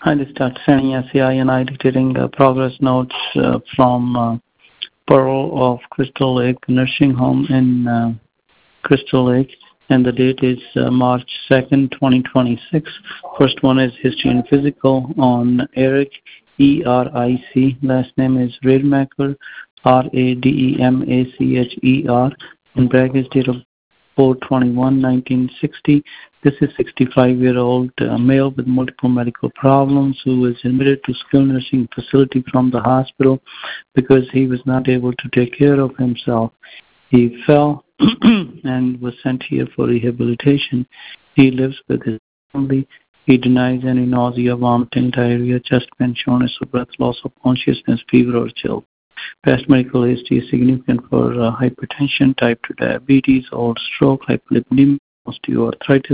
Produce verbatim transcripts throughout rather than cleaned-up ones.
I just start sending S A I and I dictating uh, progress notes uh, from uh, Pearl of Crystal Lake Nursing Home in uh, Crystal Lake, and the date is uh, March second, twenty twenty-six. First one is history and physical on Eric, E R I C. Last name is Rademacher, R A D E M A C H E R. In brackets, date of four twenty-one nineteen sixty. This is sixty-five-year-old uh, male with multiple medical problems who was admitted to skilled nursing facility from the hospital because he was not able to take care of himself. He fell and was sent here for rehabilitation. He lives with his family. He denies any nausea, vomiting, diarrhea, chest pain, shortness of breath, loss of consciousness, fever, or chill. Past medical history is significant for uh, hypertension, type two diabetes, old stroke, hyperlipidemia, osteoarthritis.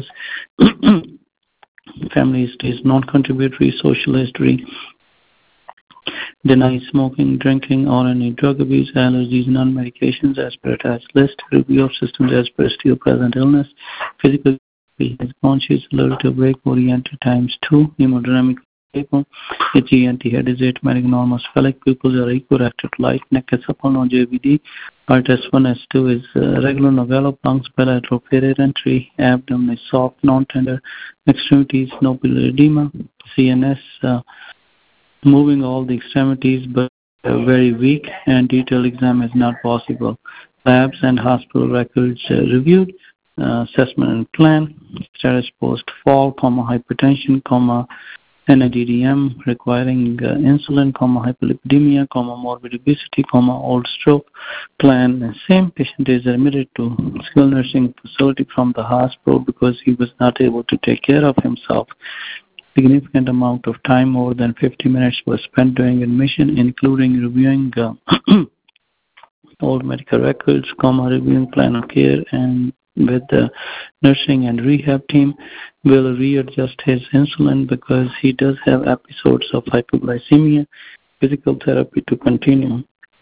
Family history is non-contributory, social history, denies smoking, drinking, or any drug abuse, allergies, non-medications as per attached list, review of systems as per still present illness, physical has conscious, alert to break, oriented times two, hemodynamic stable, H E N T head is automatic, normal, sphenic, pupils are equal, active light, neck is supple, no J V D, heart S one, S two is uh, regular, novello, lungs, bilateral, period entry, abdomen is soft, non-tender, extremities, no biliary edema, C N S, uh, moving all the extremities but uh, very weak, and detailed exam is not possible. Labs and hospital records uh, reviewed, uh, assessment and plan, status post-fall, comma, hypertension, comma, N A D D M requiring uh, insulin, comma, hyperlipidemia, comma, morbid obesity, comma, old stroke, plan. Same patient is admitted to skilled nursing facility from the hospital because he was not able to take care of himself. Significant amount of time, more than fifty minutes, was spent during admission, including reviewing uh, old medical records, comma, reviewing plan of care, and with the nursing and rehab team will readjust his insulin because he does have episodes of hypoglycemia, physical therapy to continue.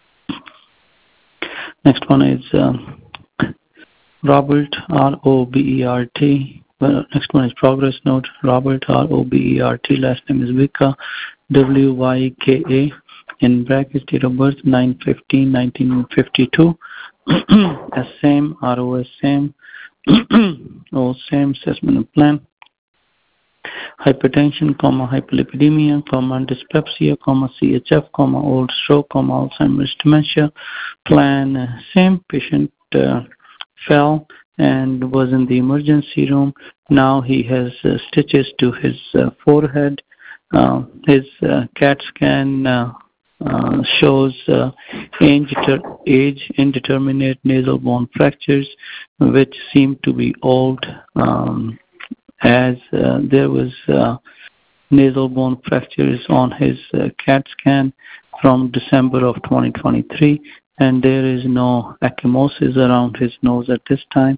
Next one is uh, Robert, R O B E R T. Well, next one is progress note. Robert, R O B E R T. Last name is Wicca, W Y K A. In brackets, date of birth nine fifteen nineteen fifty-two. S same, R O S same, O same, assessment and plan. Hypertension, comma, hyperlipidemia, comma, dyspepsia, comma, C H F, comma, old stroke, comma, Alzheimer's dementia. Plan, uh, same patient uh, fell and was in the emergency room. Now he has uh, stitches to his uh, forehead. Uh, his uh, CAT scan uh, uh, shows uh, age, age indeterminate nasal bone fractures, which seem to be old, um, as uh, there was uh, nasal bone fractures on his uh, CAT scan from December of twenty twenty-three, and there is no ecchymosis around his nose at this time.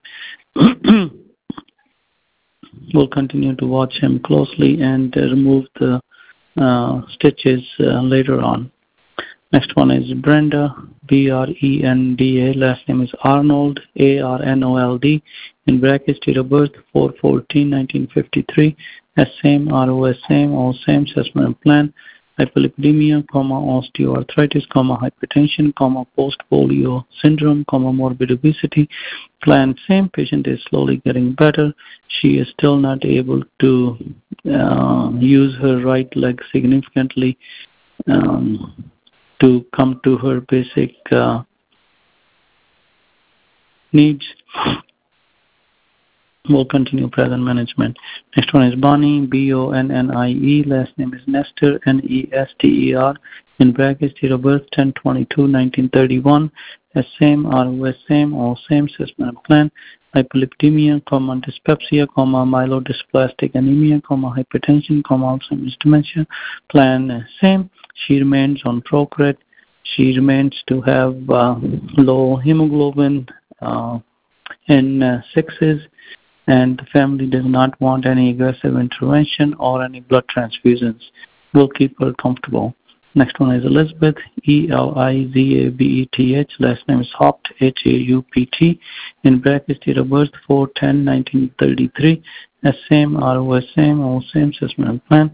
We'll continue to watch him closely and uh, remove the uh, stitches uh, later on. Next one is Brenda, B R E N D A. Last name is Arnold, A R N O L D. In brackets, date of birth four fourteen nineteen fifty-three. S same, R O S same, all same, assessment and plan. Hyperlipidemia, comma, osteoarthritis, comma, hypertension, comma, post-polio syndrome, comma, morbid obesity. Plan same, patient is slowly getting better. She is still not able to uh, use her right leg significantly um, to come to her basic uh, needs. We'll continue present management. Next one is Bonnie, B O N N I E. Last name is Nestor, N E S T E R. In brackets, date of birth ten twenty-two nineteen thirty-one. S same, R O S same, all same, assessment and plan. Hyperlipidemia, comma, dyspepsia, comma, myelodysplastic anemia, comma, hypertension, comma, Alzheimer's dementia. Plan same. She remains on Procrit. She remains to have uh, low hemoglobin uh, in uh, sixes, and the family does not want any aggressive intervention or any blood transfusions. We'll keep her comfortable. Next one is Elizabeth, E L I Z A B E T H. Last name is Haupt, H A U P T. In brackets, date of birth four ten nineteen thirty-three. S same, R O S same, all same, assessment plan.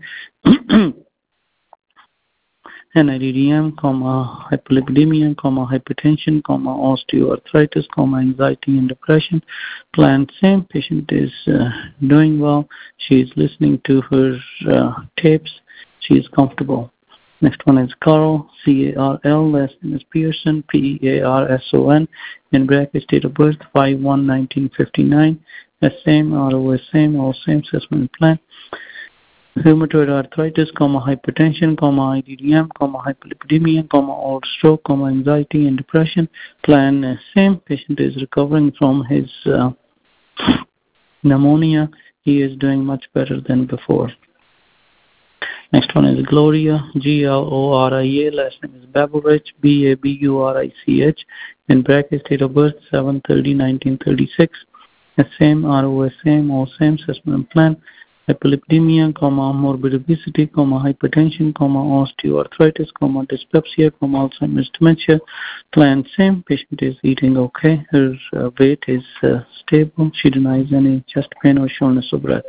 N I D D M, comma, hyperlipidemia, comma, hypertension, comma, osteoarthritis, comma, anxiety and depression. Plan same. Patient is uh, doing well. She is listening to her uh, tapes. She is comfortable. Next one is Carl, C A R L, last name is Pearson, P E A R S O N, in brackets, date of birth, five one nineteen fifty-nine, S same, R O S same, all same, assessment plan. Rheumatoid arthritis, comma, hypertension, comma, I D D M, comma, hyperlipidemia, comma, or stroke, comma, anxiety and depression. Plan uh, same. Patient is recovering from his uh, pneumonia. He is doing much better than before. Next one is Gloria, G L O R I A, last name is Baburich, B A B U R I C H, in brackets, date of birth, seven thirty nineteen thirty-six, S same, R O S same, all same, assessment plan. Hyperlipidemia, comma, morbid obesity, comma, hypertension, comma, osteoarthritis, comma, dyspepsia, comma, Alzheimer's dementia. Plan same. Patient is eating okay. Her uh, weight is uh, stable. She denies any chest pain or shortness of breath.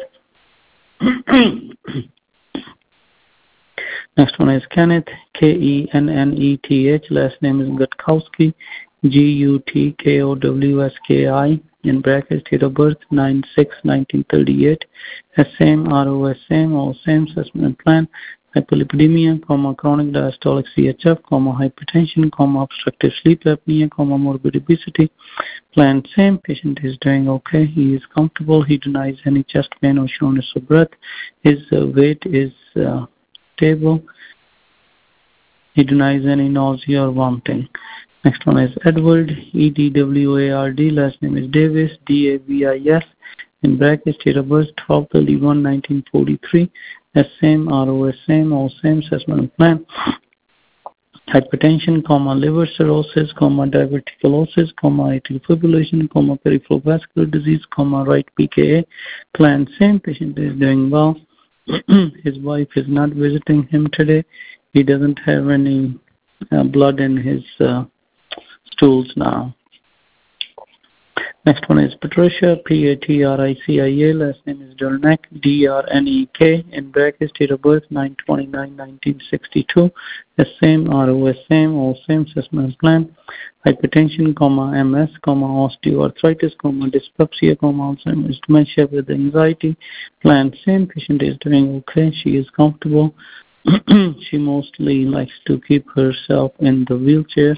Next one is Kenneth, K E N N E T H, last name is Gutkowski, G U T K O W S K I, in brackets, date of birth, nine six nineteen thirty-eight, S same, R O S same, all same, assessment plan. Hyperlipidemia, comma, chronic diastolic C H F, comma, hypertension, comma, obstructive sleep apnea, comma, morbid obesity. Plan same. Patient is doing okay. He is comfortable. He denies any chest pain or shortness of breath. His uh, weight is uh, stable. He denies any nausea or vomiting. Next one is Edward, E D W A R D, last name is Davis, D A V I S, in brackets, date of birth, twelve thirty-one nineteen forty-three, S same, R O S same, all same, assessment plan. Hypertension, comma, liver cirrhosis, comma, diverticulosis, comma, atrial fibrillation, comma, peripheral vascular disease, comma, right P K A. Plan same. Patient is doing well. His wife is not visiting him today. He doesn't have any uh, blood in his uh, stools now. Next one is Patricia, P A T R I C I A, last name is Dornek, D R N E K, in brackets, date of birth, nine twenty-nine nineteen sixty-two, S same, R O S same, all same, assessment plan. Hypertension, comma, M S, comma, osteoarthritis, comma, dyspepsia, comma, Alzheimer's dementia with anxiety. Plan same. Patient is doing okay. She is comfortable. She mostly likes to keep herself in the wheelchair.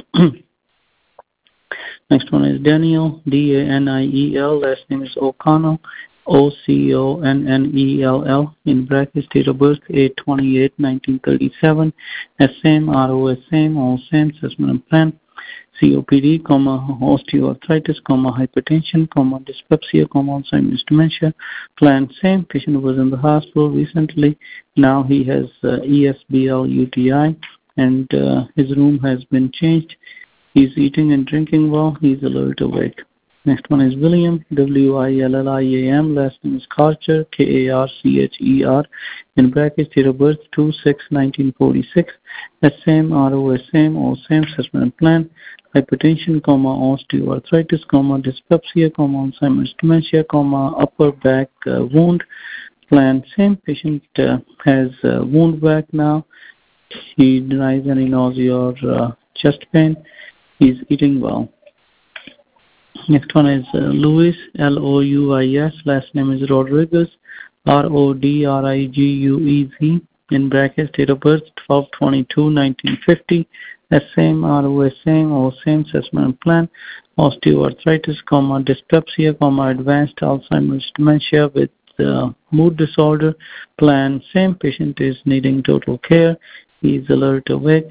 Next one is Daniel, D A N I E L, last name is O'Connell, O C O N N E L L, in brackets, date of birth, eight twenty-eight nineteen thirty-seven, S same, R O S same, all same, assessment plan. C O P D, comma, osteoarthritis, comma, hypertension, comma, dyspepsia, comma, Alzheimer's dementia. Plan same. Patient was in the hospital recently. Now he has uh, E S B L U T I, and uh, his room has been changed. He's eating and drinking well. He's alert, awake. Next one is William, W I L L I A M, last name is Karcher, K A R C H E R, in brackets, date of birth, two six nineteen forty-six, S same, R O S same, all same, assessment plan. Hypertension, comma, osteoarthritis, comma, dyspepsia, comma, Alzheimer's dementia, comma, upper back uh, wound. Plan same. Patient uh, has uh, wound back now. He denies any nausea or uh, chest pain. He's eating well. Next one is uh, Louis, L O U I S, last name is Rodriguez, R O D R I G U E Z, in brackets, date of birth, twelve twenty-two nineteen fifty, S same, R O S same, all same, assessment plan. Osteoarthritis, comma, dyspepsia, comma, advanced Alzheimer's dementia with uh, mood disorder. Plan same. Patient is needing total care. He is alert, awake.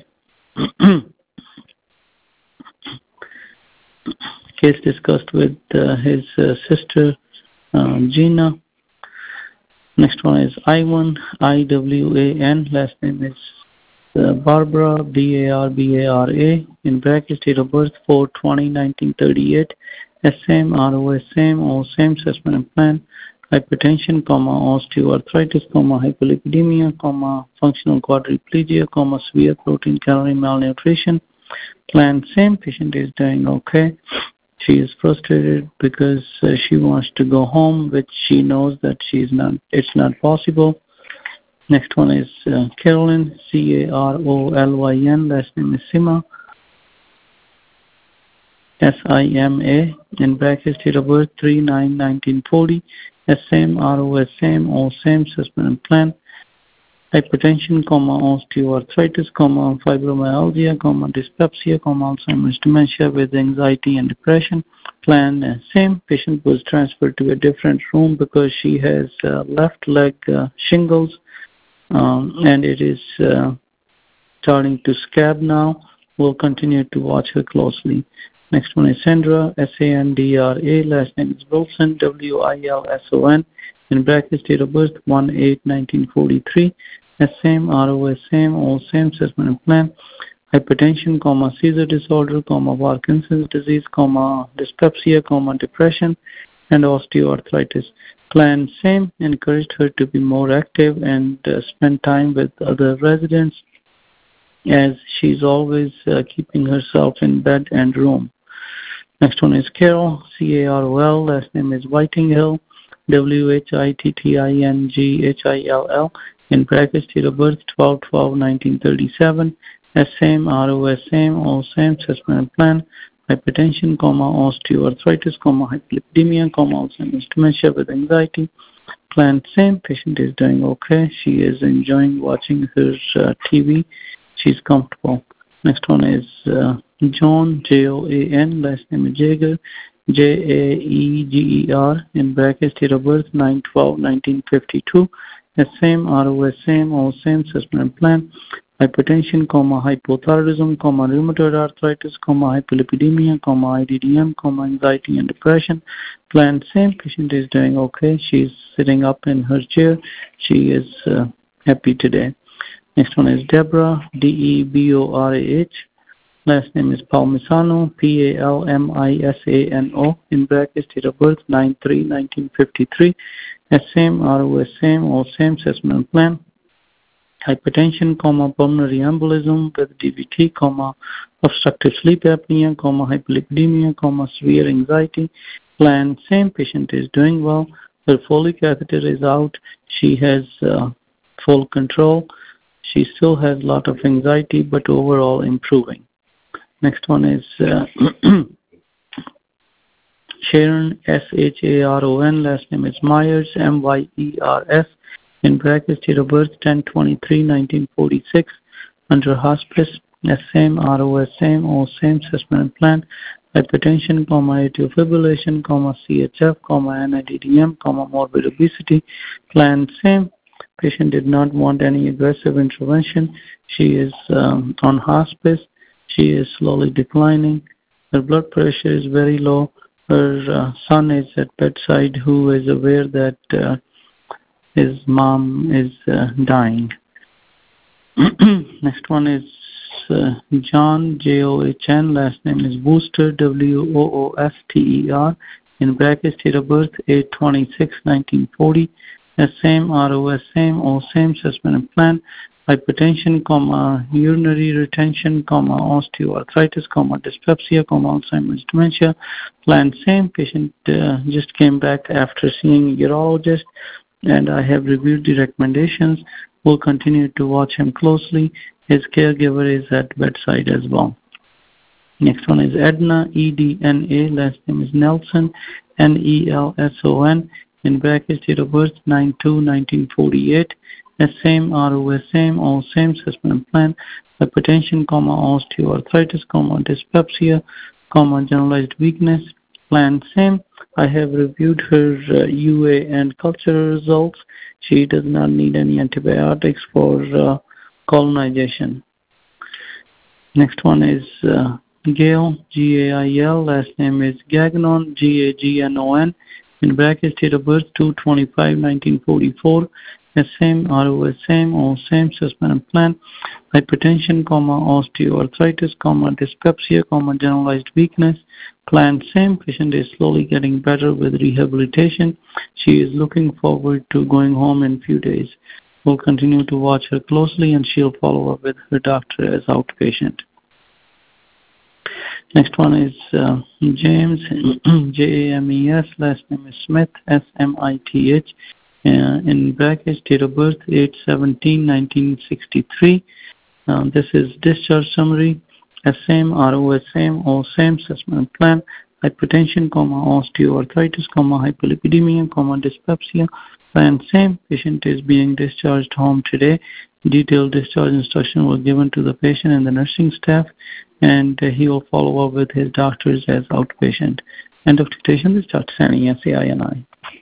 Case discussed with uh, his uh, sister uh, Gina. Next one is Iwan, I W A N, last name is uh, Barbara, B A R B A R A, in brackets, date of birth, four twenty nineteen thirty-eight, S same, R O S same, all same, assessment and plan. Hypertension, comma, osteoarthritis, comma, hyperlipidemia, comma, functional quadriplegia, comma, severe protein calorie malnutrition. Plan same. Patient is doing okay. She is frustrated because uh, she wants to go home, which she knows that she's not. It's not possible. Next one is uh, Carolyn, C A R O L Y N. Last name is Sima, S I M A. In brackets, date of birth three nine nineteen forty. S same, R O S same, all same, suspended plan. Hypertension, comma, osteoarthritis, comma, fibromyalgia, comma, dyspepsia, comma, Alzheimer's dementia with anxiety and depression. Plan uh, same. Patient was transferred to a different room because she has uh, left leg uh, shingles, um, and it is uh, starting to scab now. We'll continue to watch her closely. Next one is Sandra, S A N D R A. Last name is Wilson, W I L S O N. In brackets, date of birth one eight nineteen forty-three. S same, R O S same, all same, suspended plan. Hypertension, comma, seizure disorder, comma, Parkinson's disease, comma, dyspepsia, comma, depression, and osteoarthritis. Plan same. Encouraged her to be more active and uh, spend time with other residents, as she's always uh, keeping herself in bed and room. Next one is Carol, C A R O L. Last name is Whitinghill, W H I T T I N G H I L L. In brackets, date of birth twelve twelve nineteen thirty-seven. S same, R O S same, all same, suspended plan. Hypertension, comma, osteoarthritis, comma, hyperlipidemia, comma, Alzheimer's dementia with anxiety. Plan same. Patient is doing okay. She is enjoying watching her uh, T V. She's comfortable. Next one is uh, John, J O A N. Last name is Jaeger, J A E G E R. In brackets, date of birth nine twelve nineteen fifty-two. S same, R O S same, all same, suspended plan. Hypertension, comma, hypothyroidism, comma, rheumatoid arthritis, comma, hyperlipidemia, comma, I D D M, comma, anxiety and depression. Plan same. Patient is doing okay. She's sitting up in her chair. She is uh, happy today. Next one is Deborah, D E B O R A H. Last name is Palmisano, P A L M I S A N O. In brackets, date of birth nine three nineteen fifty-three. S same, R O S same, all same, assessment plan. Hypertension, comma, pulmonary embolism with D V T, comma, obstructive sleep apnea, comma, hyperlipidemia, comma, severe anxiety. Plan same. Patient is doing well. Her Foley catheter is out. She has uh, full control. She still has a lot of anxiety, but overall improving. Next one is uh, Sharon, S H A R O N. Last name is Myers, M Y E R S. In brackets, date of birth ten twenty-three nineteen forty-six. Under hospice, S same, R O S same, all same, suspended plan. Hypertension, comma, atrial fibrillation, comma, C H F, comma, N I D D M, comma, morbid obesity. Plan same. Patient did not want any aggressive intervention. She is um, on hospice. She is slowly declining. Her blood pressure is very low. Her uh, son is at bedside, who is aware that uh, his mom is uh, dying. Next one is uh, John, J O H N. Last name is Wooster, W O O S T E R. In brackets, date of birth eight twenty-six nineteen forty. S same, R O S same, all same, suspended plan. Hypertension, comma, urinary retention, comma, osteoarthritis, comma, dyspepsia, comma, Alzheimer's dementia. Plan same. Patient uh, just came back after seeing a urologist, and I have reviewed the recommendations. We'll continue to watch him closely. His caregiver is at bedside as well. Next one is Edna, E D N A. Last name is Nelson, N E L S O N. In brackets, date of birth nine two nineteen forty-eight. S same, R O S same, all same, suspended plan. Hypertension, comma, osteoarthritis, comma, dyspepsia, comma, generalized weakness. Plan same. I have reviewed her uh, U A and cultural results. She does not need any antibiotics for uh, colonization. Next one is uh, Gail, G A I L. Last name is Gagnon, G A G N O N. In brackets, date of birth two twenty-five nineteen forty-four. S same, R O S same, all same, suspended plan. Hypertension, comma, osteoarthritis, comma, dyspepsia, comma, generalized weakness. Plan same. Patient is slowly getting better with rehabilitation. She is looking forward to going home in a few days. We'll continue to watch her closely, and she'll follow up with her doctor as outpatient. Next one is uh, James, J A M E S, last name is Smith, S M I T H, uh, in brackets, date of birth eight seventeen nineteen sixty-three. Um, this is discharge summary, S same, R O S same, all same, assessment plan, hypertension, comma, osteoarthritis, comma, hypolipidemia, comma, dyspepsia, plan same. Patient is being discharged home today. Detailed discharge instruction was given to the patient and the nursing staff, and uh, he will follow up with his doctors as outpatient. End of dictation. This is Doctor Sani, S A I N I.